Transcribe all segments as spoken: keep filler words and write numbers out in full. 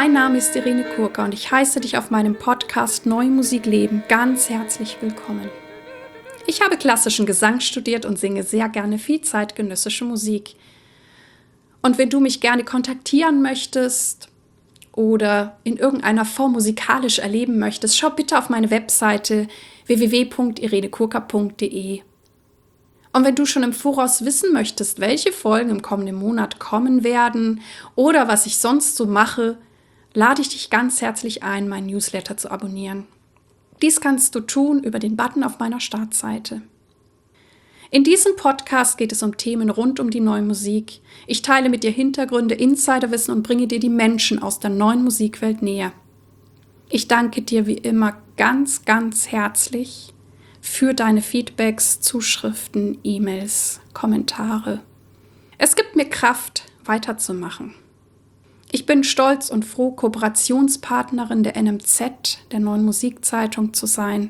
Mein Name ist Irene Kurka und ich heiße dich auf meinem Podcast Neue Musik leben ganz herzlich willkommen. Ich habe klassischen Gesang studiert und singe sehr gerne viel zeitgenössische Musik. Und wenn du mich gerne kontaktieren möchtest oder in irgendeiner Form musikalisch erleben möchtest, schau bitte auf meine Webseite w w w punkt irene kurka punkt d e. Und wenn du schon im Voraus wissen möchtest, welche Folgen im kommenden Monat kommen werden oder was ich sonst so mache, lade ich dich ganz herzlich ein, meinen Newsletter zu abonnieren. Dies kannst du tun über den Button auf meiner Startseite. In diesem Podcast geht es um Themen rund um die neue Musik. Ich teile mit dir Hintergründe, Insiderwissen und bringe dir die Menschen aus der neuen Musikwelt näher. Ich danke dir wie immer ganz, ganz herzlich für deine Feedbacks, Zuschriften, E-Mails, Kommentare. Es gibt mir Kraft, weiterzumachen. Ich bin stolz und froh, Kooperationspartnerin der N M Z, der Neuen Musikzeitung, zu sein.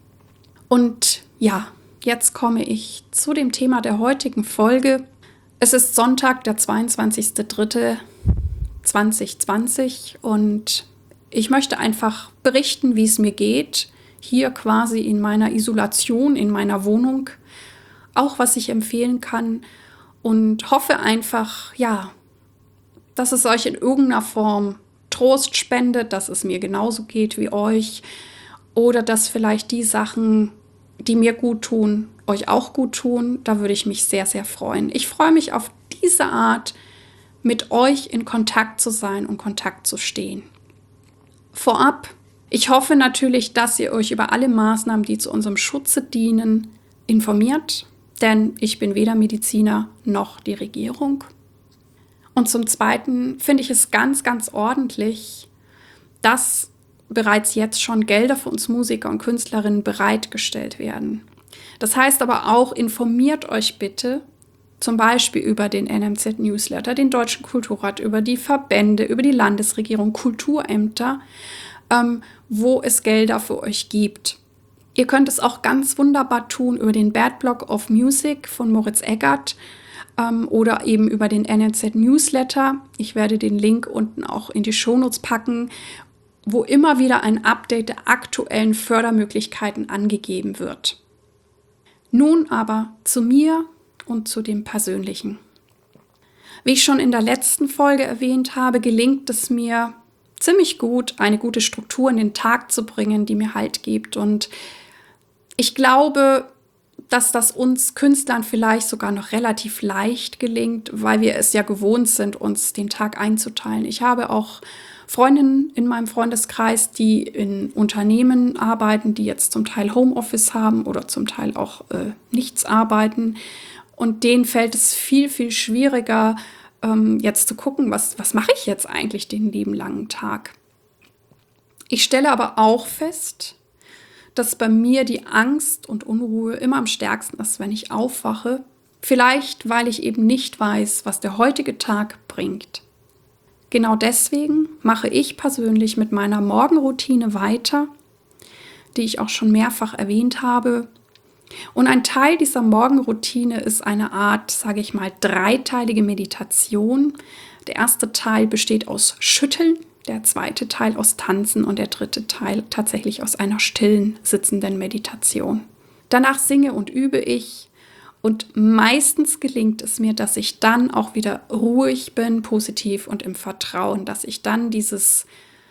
Und ja, jetzt komme ich zu dem Thema der heutigen Folge. Es ist Sonntag, der zweiundzwanzigster dritter zweitausendzwanzig und ich möchte einfach berichten, wie es mir geht, hier quasi in meiner Isolation, in meiner Wohnung, auch was ich empfehlen kann und hoffe einfach, ja, dass es euch in irgendeiner Form Trost spendet, dass es mir genauso geht wie euch oder dass vielleicht die Sachen, die mir gut tun, euch auch gut tun. Da würde ich mich sehr, sehr freuen. Ich freue mich auf diese Art, mit euch in Kontakt zu sein und Kontakt zu stehen. Vorab, ich hoffe natürlich, dass ihr euch über alle Maßnahmen, die zu unserem Schutze dienen, informiert, denn ich bin weder Mediziner noch die Regierung. Und zum Zweiten finde ich es ganz, ganz ordentlich, dass bereits jetzt schon Gelder für uns Musiker und Künstlerinnen bereitgestellt werden. Das heißt aber auch, informiert euch bitte zum Beispiel über den N M Z-Newsletter, den Deutschen Kulturrat, über die Verbände, über die Landesregierung, Kulturämter, ähm, wo es Gelder für euch gibt. Ihr könnt es auch ganz wunderbar tun über den Bad Block of Music von Moritz Eggert, oder eben über den N M Z-Newsletter. Ich werde den Link unten auch in die Shownotes packen, wo immer wieder ein Update der aktuellen Fördermöglichkeiten angegeben wird. Nun aber zu mir und zu dem Persönlichen. Wie ich schon in der letzten Folge erwähnt habe, gelingt es mir ziemlich gut, eine gute Struktur in den Tag zu bringen, die mir Halt gibt. Und ich glaube, dass das uns Künstlern vielleicht sogar noch relativ leicht gelingt, weil wir es ja gewohnt sind, uns den Tag einzuteilen. Ich habe auch Freundinnen in meinem Freundeskreis, die in Unternehmen arbeiten, die jetzt zum Teil Homeoffice haben oder zum Teil auch äh, nichts arbeiten. Und denen fällt es viel, viel schwieriger, ähm, jetzt zu gucken, was, was mache ich jetzt eigentlich den lieben langen Tag. Ich stelle aber auch fest, dass bei mir die Angst und Unruhe immer am stärksten ist, wenn ich aufwache. Vielleicht, weil ich eben nicht weiß, was der heutige Tag bringt. Genau deswegen mache ich persönlich mit meiner Morgenroutine weiter, die ich auch schon mehrfach erwähnt habe. Und ein Teil dieser Morgenroutine ist eine Art, sage ich mal, dreiteilige Meditation. Der erste Teil besteht aus Schütteln, der zweite Teil aus Tanzen und der dritte Teil tatsächlich aus einer stillen, sitzenden Meditation. Danach singe und übe ich und meistens gelingt es mir, dass ich dann auch wieder ruhig bin, positiv und im Vertrauen, dass ich dann dieses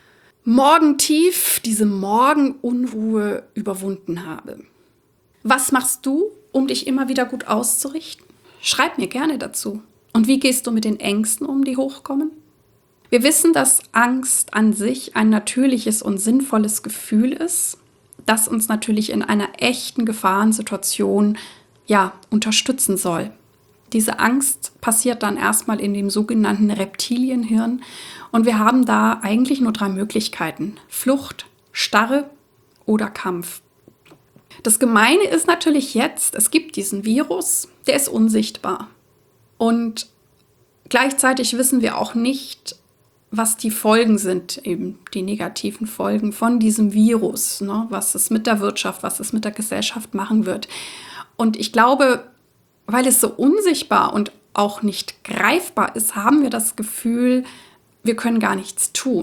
Morgentief, diese Morgenunruhe überwunden habe. Was machst du, um dich immer wieder gut auszurichten? Schreib mir gerne dazu. Und wie gehst du mit den Ängsten um, die hochkommen? Wir wissen, dass Angst an sich ein natürliches und sinnvolles Gefühl ist, das uns natürlich in einer echten Gefahrensituation ja, unterstützen soll. Diese Angst passiert dann erstmal in dem sogenannten Reptilienhirn und wir haben da eigentlich nur drei Möglichkeiten: Flucht, Starre oder Kampf. Das Gemeine ist natürlich jetzt, es gibt diesen Virus, der ist unsichtbar und gleichzeitig wissen wir auch nicht, was die Folgen sind, eben die negativen Folgen von diesem Virus, ne? Was es mit der Wirtschaft, was es mit der Gesellschaft machen wird. Und ich glaube, weil es so unsichtbar und auch nicht greifbar ist, haben wir das Gefühl, wir können gar nichts tun.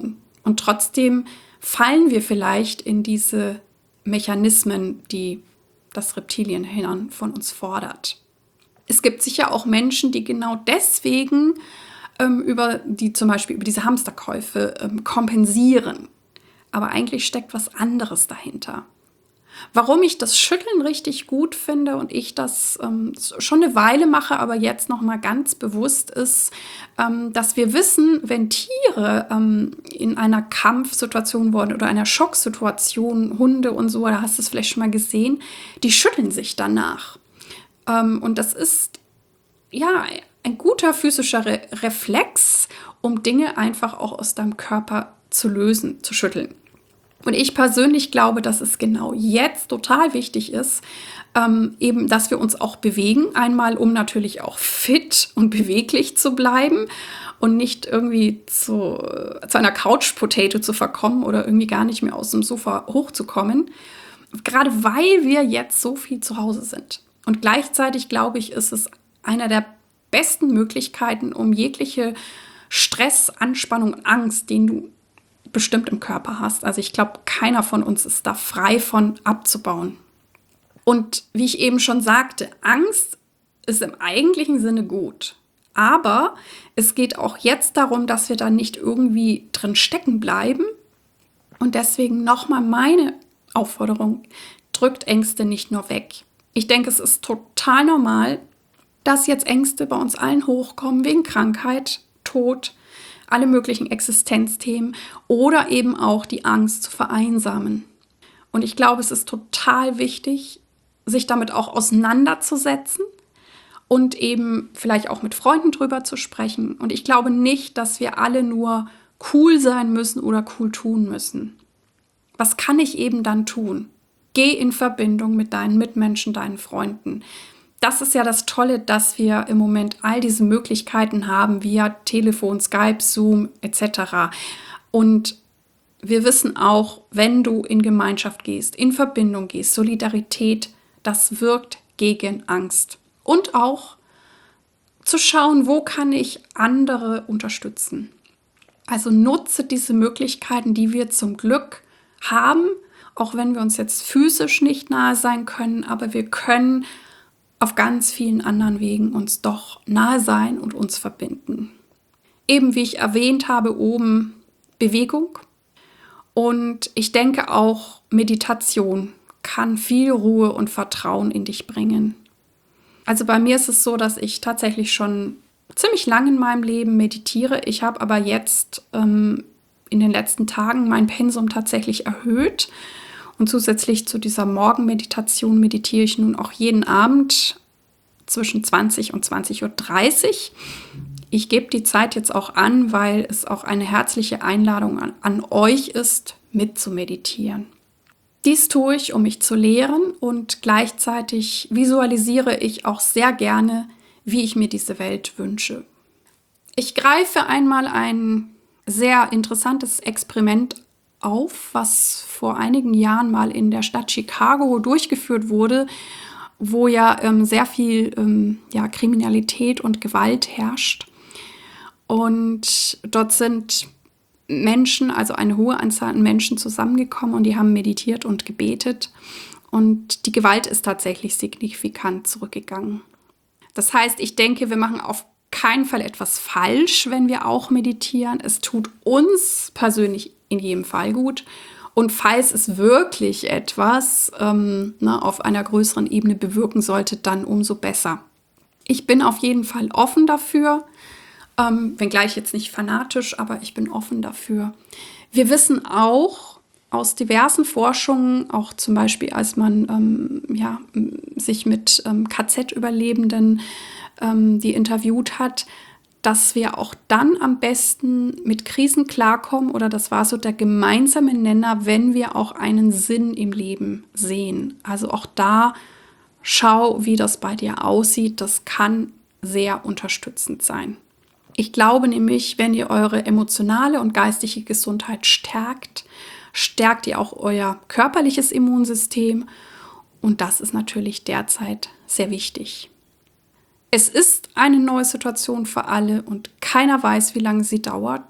Und trotzdem fallen wir vielleicht in diese Mechanismen, die das Reptilienhirn von uns fordert. Es gibt sicher auch Menschen, die genau deswegen ähm, über die zum Beispiel über diese Hamsterkäufe ähm, kompensieren. Aber eigentlich steckt was anderes dahinter. Warum ich das Schütteln richtig gut finde und ich das ähm, schon eine Weile mache, aber jetzt noch mal ganz bewusst ist, ähm, dass wir wissen, wenn Tiere ähm, in einer Kampfsituation waren oder einer Schocksituation, Hunde und so, da hast du es vielleicht schon mal gesehen, die schütteln sich danach. Ähm, und das ist ja ein guter physischer Re- Reflex, um Dinge einfach auch aus deinem Körper zu lösen, zu schütteln. Und ich persönlich glaube, dass es genau jetzt total wichtig ist, ähm, eben, dass wir uns auch bewegen. Einmal, um natürlich auch fit und beweglich zu bleiben und nicht irgendwie zu, zu einer Couch-Potato zu verkommen oder irgendwie gar nicht mehr aus dem Sofa hochzukommen. Gerade weil wir jetzt so viel zu Hause sind. Und gleichzeitig, glaube ich, ist es einer der besten Möglichkeiten, um jegliche Stress, Anspannung, Angst, den du bestimmt im Körper hast. Also ich glaube, keiner von uns ist da frei von abzubauen. Und wie ich eben schon sagte, Angst ist im eigentlichen Sinne gut. Aber es geht auch jetzt darum, dass wir da nicht irgendwie drin stecken bleiben. Und deswegen nochmal meine Aufforderung, drückt Ängste nicht nur weg. Ich denke, es ist total normal, dass jetzt Ängste bei uns allen hochkommen, wegen Krankheit, Tod, alle möglichen Existenzthemen oder eben auch die Angst zu vereinsamen. Und ich glaube, es ist total wichtig, sich damit auch auseinanderzusetzen und eben vielleicht auch mit Freunden drüber zu sprechen. Und ich glaube nicht, dass wir alle nur cool sein müssen oder cool tun müssen. Was kann ich eben dann tun? Geh in Verbindung mit deinen Mitmenschen, deinen Freunden. Das ist ja das Tolle, dass wir im Moment all diese Möglichkeiten haben via Telefon, Skype, Zoom et cetera. Und wir wissen auch, wenn du in Gemeinschaft gehst, in Verbindung gehst, Solidarität, das wirkt gegen Angst. Und auch zu schauen, wo kann ich andere unterstützen. Also nutze diese Möglichkeiten, die wir zum Glück haben, auch wenn wir uns jetzt physisch nicht nahe sein können, aber wir können auf ganz vielen anderen Wegen uns doch nahe sein und uns verbinden. Eben wie ich erwähnt habe, oben Bewegung. Und ich denke auch, Meditation kann viel Ruhe und Vertrauen in dich bringen. Also bei mir ist es so, dass ich tatsächlich schon ziemlich lange in meinem Leben meditiere. Ich habe aber jetzt ähm, in den letzten Tagen mein Pensum tatsächlich erhöht. Und zusätzlich zu dieser Morgenmeditation meditiere ich nun auch jeden Abend zwischen zwanzig und zwanzig Uhr dreißig. Ich gebe die Zeit jetzt auch an, weil es auch eine herzliche Einladung an, an euch ist, mit zu meditieren. Dies tue ich, um mich zu lehren, und gleichzeitig visualisiere ich auch sehr gerne, wie ich mir diese Welt wünsche. Ich greife einmal ein sehr interessantes Experiment auf, was vor einigen Jahren mal in der Stadt Chicago durchgeführt wurde, wo ja ähm, sehr viel ähm, ja, Kriminalität und Gewalt herrscht. Und dort sind Menschen, also eine hohe Anzahl an Menschen zusammengekommen und die haben meditiert und gebetet. Und die Gewalt ist tatsächlich signifikant zurückgegangen. Das heißt, ich denke, wir machen auf keinen Fall etwas falsch, wenn wir auch meditieren. Es tut uns persönlich in jedem Fall gut. Und falls es wirklich etwas ähm, ne, auf einer größeren Ebene bewirken sollte, dann umso besser. Ich bin auf jeden Fall offen dafür, ähm, wenngleich jetzt nicht fanatisch, aber ich bin offen dafür. Wir wissen auch aus diversen Forschungen, auch zum Beispiel, als man ähm, ja, sich mit ähm, K Z-Überlebenden ähm, die interviewt hat, dass wir auch dann am besten mit Krisen klarkommen, oder das war so der gemeinsame Nenner, wenn wir auch einen Sinn im Leben sehen. Also auch da schau, wie das bei dir aussieht. Das kann sehr unterstützend sein. Ich glaube nämlich, wenn ihr eure emotionale und geistige Gesundheit stärkt, stärkt ihr auch euer körperliches Immunsystem, und das ist natürlich derzeit sehr wichtig. Es ist eine neue Situation für alle und keiner weiß, wie lange sie dauert.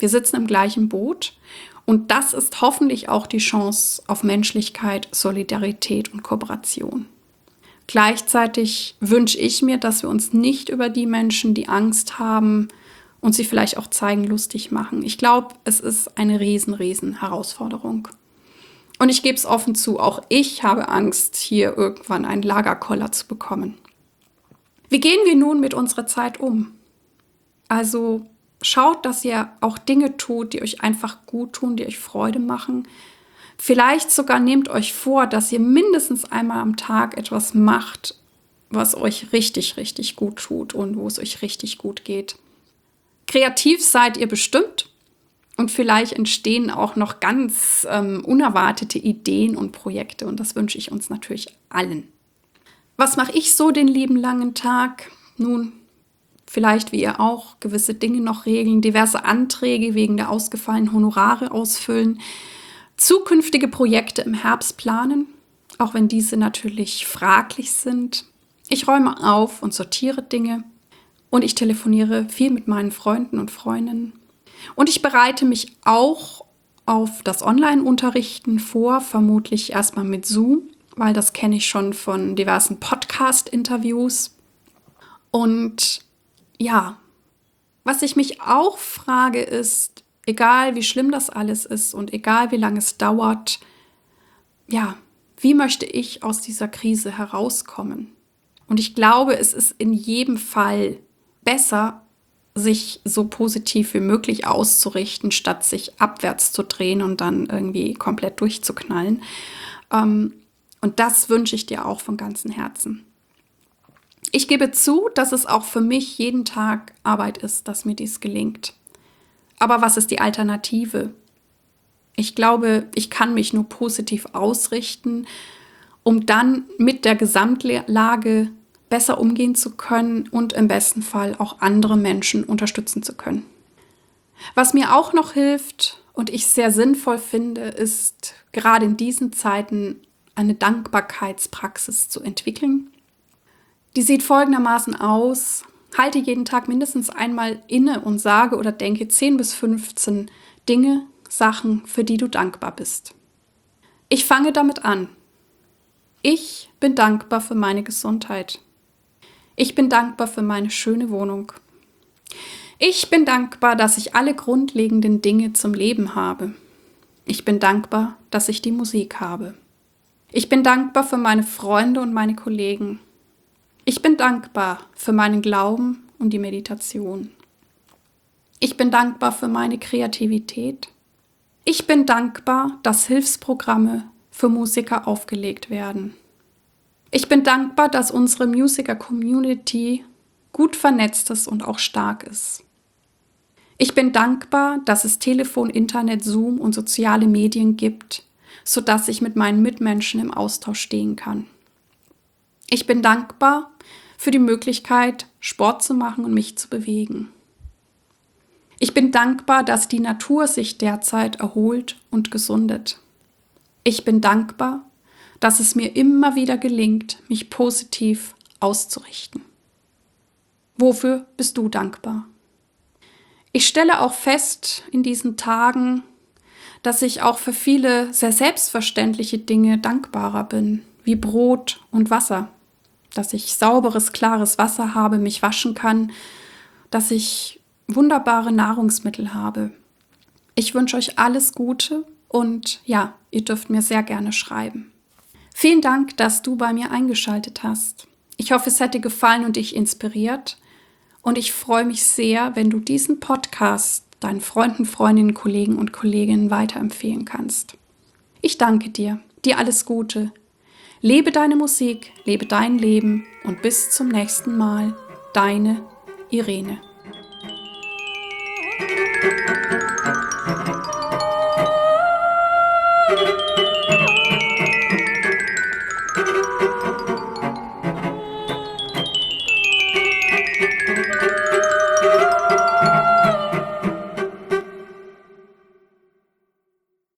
Wir sitzen im gleichen Boot und das ist hoffentlich auch die Chance auf Menschlichkeit, Solidarität und Kooperation. Gleichzeitig wünsche ich mir, dass wir uns nicht über die Menschen, die Angst haben und sie vielleicht auch zeigen, lustig machen. Ich glaube, es ist eine riesen, riesen Herausforderung. Und ich gebe es offen zu, auch ich habe Angst, hier irgendwann einen Lagerkoller zu bekommen. Wie gehen wir nun mit unserer Zeit um? Also schaut, dass ihr auch Dinge tut, die euch einfach gut tun, die euch Freude machen. Vielleicht sogar nehmt euch vor, dass ihr mindestens einmal am Tag etwas macht, was euch richtig, richtig gut tut und wo es euch richtig gut geht. Kreativ seid ihr bestimmt und vielleicht entstehen auch noch ganz ähm, unerwartete Ideen und Projekte und das wünsche ich uns natürlich allen. Was mache ich so den lieben langen Tag? Nun, vielleicht wie ihr auch, gewisse Dinge noch regeln, diverse Anträge wegen der ausgefallenen Honorare ausfüllen, zukünftige Projekte im Herbst planen, auch wenn diese natürlich fraglich sind. Ich räume auf und sortiere Dinge und ich telefoniere viel mit meinen Freunden und Freundinnen. Und ich bereite mich auch auf das Online-Unterrichten vor, vermutlich erstmal mit Zoom, weil das kenne ich schon von diversen Podcast-Interviews. Und ja, was ich mich auch frage ist, egal wie schlimm das alles ist und egal wie lange es dauert, ja, wie möchte ich aus dieser Krise herauskommen? Und ich glaube, es ist in jedem Fall besser, sich so positiv wie möglich auszurichten, statt sich abwärts zu drehen und dann irgendwie komplett durchzuknallen. Ähm, und das wünsche ich dir auch von ganzem Herzen. Ich gebe zu, dass es auch für mich jeden Tag Arbeit ist, dass mir dies gelingt. Aber was ist die Alternative? Ich glaube, ich kann mich nur positiv ausrichten, um dann mit der Gesamtlage besser umgehen zu können und im besten Fall auch andere Menschen unterstützen zu können. Was mir auch noch hilft und ich sehr sinnvoll finde, ist gerade in diesen Zeiten eine Dankbarkeitspraxis zu entwickeln. Die sieht folgendermaßen aus: Halte jeden Tag mindestens einmal inne und sage oder denke zehn bis fünfzehn Dinge, Sachen, für die du dankbar bist. Ich fange damit an. Ich bin dankbar für meine Gesundheit. Ich bin dankbar für meine schöne Wohnung. Ich bin dankbar, dass ich alle grundlegenden Dinge zum Leben habe. Ich bin dankbar, dass ich die Musik habe. Ich bin dankbar für meine Freunde und meine Kollegen. Ich bin dankbar für meinen Glauben und die Meditation. Ich bin dankbar für meine Kreativität. Ich bin dankbar, dass Hilfsprogramme für Musiker aufgelegt werden. Ich bin dankbar, dass unsere Musiker-Community gut vernetzt ist und auch stark ist. Ich bin dankbar, dass es Telefon, Internet, Zoom und soziale Medien gibt, sodass ich mit meinen Mitmenschen im Austausch stehen kann. Ich bin dankbar für die Möglichkeit, Sport zu machen und mich zu bewegen. Ich bin dankbar, dass die Natur sich derzeit erholt und gesundet. Ich bin dankbar, dass es mir immer wieder gelingt, mich positiv auszurichten. Wofür bist du dankbar? Ich stelle auch fest in diesen Tagen, dass ich auch für viele sehr selbstverständliche Dinge dankbarer bin, wie Brot und Wasser. Dass ich sauberes, klares Wasser habe, mich waschen kann, dass ich wunderbare Nahrungsmittel habe. Ich wünsche euch alles Gute und ja, ihr dürft mir sehr gerne schreiben. Vielen Dank, dass du bei mir eingeschaltet hast. Ich hoffe, es hat dir gefallen und dich inspiriert. Und ich freue mich sehr, wenn du diesen Podcast deinen Freunden, Freundinnen, Kollegen und Kolleginnen weiterempfehlen kannst. Ich danke dir. Dir alles Gute. Lebe deine Musik, lebe dein Leben und bis zum nächsten Mal. Deine Irene.